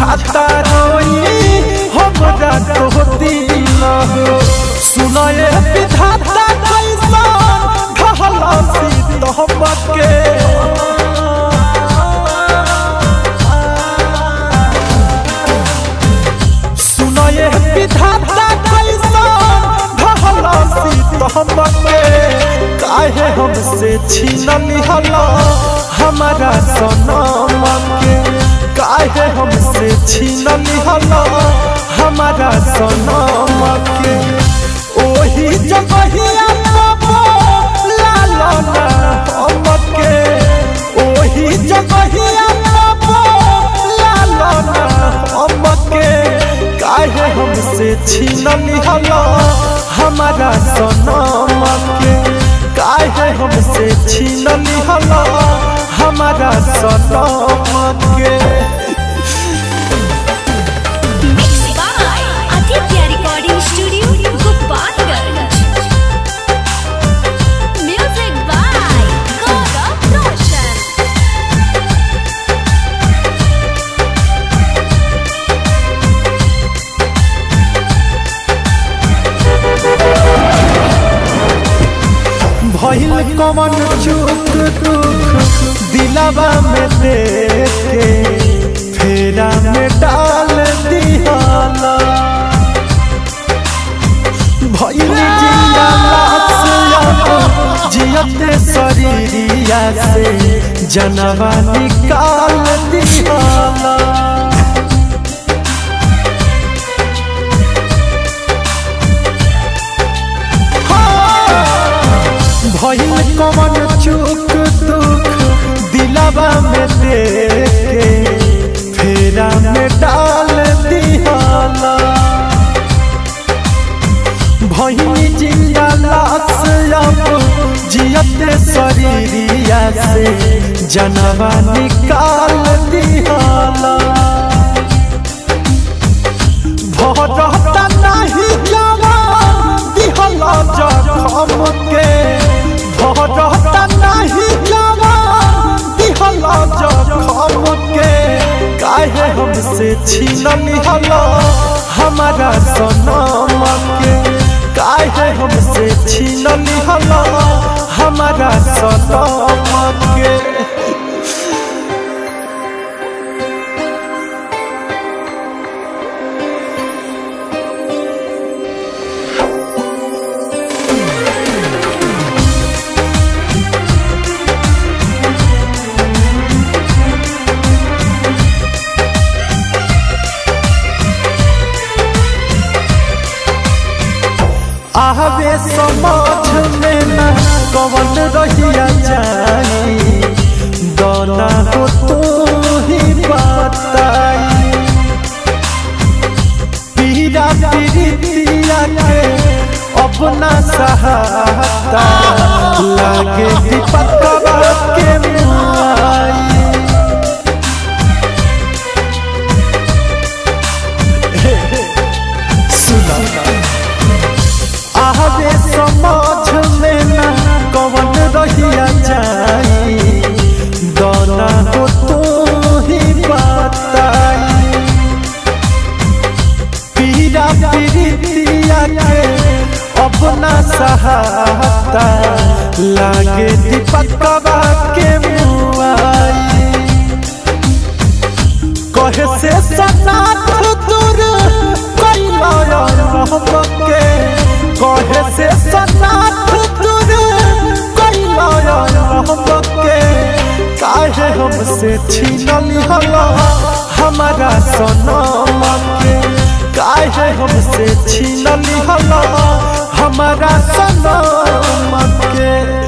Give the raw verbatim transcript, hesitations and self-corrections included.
बुझाता रोई हमरा तोहती न हो सुनाए विधाता कैसा घहला सी तोहके सुनाए विधाता कैसा घहला सी तोहके काहे हमसे छीन लिहला हमारा सनम के काहे हमसे छीन लिहला हमारा सनम के ओही जगहिया लाला हमके ओही जगहिया लाला हमके काहे हमसे छीन लिहला हमारा सनम के काहे हमसे छीन लिहला हमारा सनम के Mixed by Aditya Recording Studio, Gopalganj. Music by Gaurav Roshan. भइल कमन चूक दुख दिलावा में देखे फेरा में डाल दिहाला भइल जिंदा लाश जियते शरीरिया से जनवा निकाल दिहाला भइल कमन चूक दुख दिलावा में देखे फेरा में डाल दिहाला भइल जिंदा लाश जियते शरीरिया से जनवा निकाल दिहाला भरता नहीं जावा दिहला जखम के भरता नहीं जावा दिहला जखम के काहे हमसे छीन लिहला हमारा सनम के काहे हमसे छीन लिहला हमारा सनम के आवे समझ में ना कवन रहिया जाई दाना हो तू ही बताई पीरा पीरिया के अपना सहाता लागे दीपकवा के मुआई आवे समझ में ना कवन रहिया जाई दाना हो तू ही बताई पीरा पीरिया के अपना सहाता लागे दीपकवा के मुआई कहे से सनाथ दूर कैला हमके कहे से सनाथ दूर कैला हमके काहे हमसे छीन लिहला हमारा सनम के काहे हमसे छीन लिहला हमारा सनम के।